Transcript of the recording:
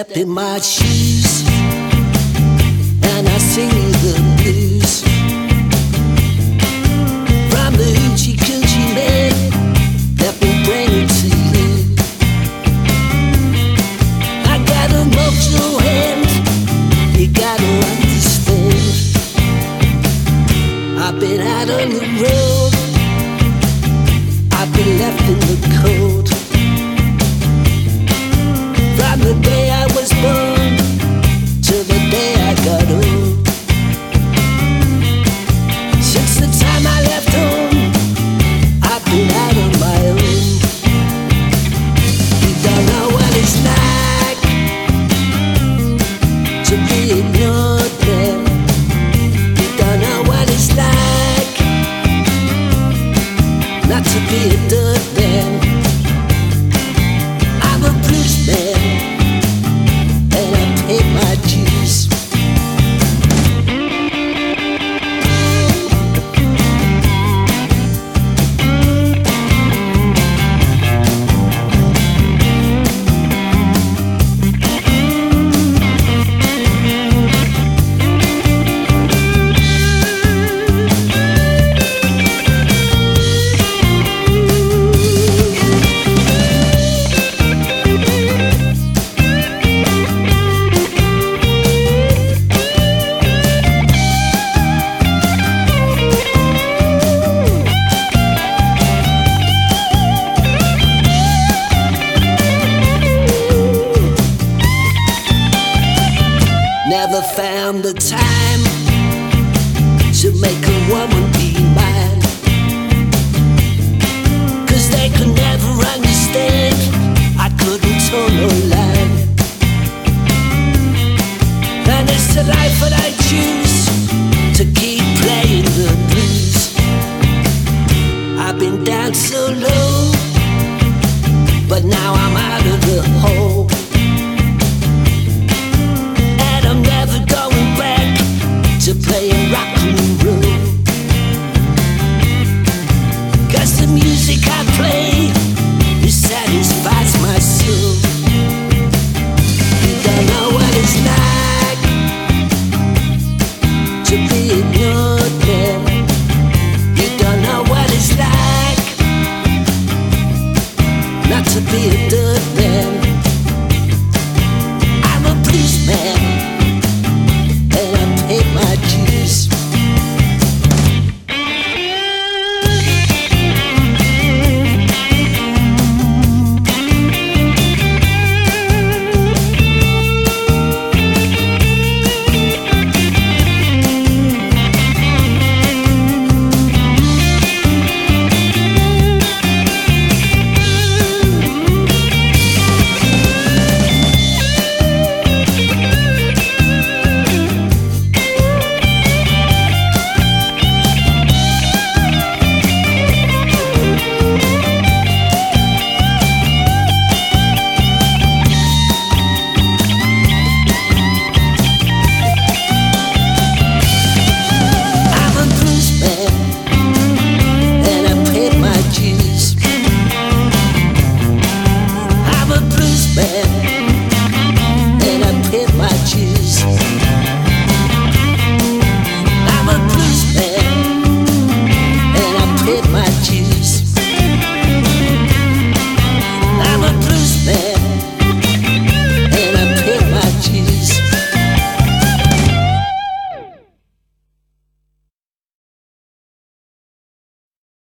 Step in my shoes and I sing you the blues. From the hoochie coochie man that will bring it to you. I got a mojo hand, you gotta understand. I've been out on the road, I've been left in the cold. From the day I was born till the day I got old. Since the time I left home, I've been out on my own. You don't know what it's like to be ignored, man. You don't know what it's like not to be a dirt man. I'm a blues man and I pay my dues. Never found the time to make a woman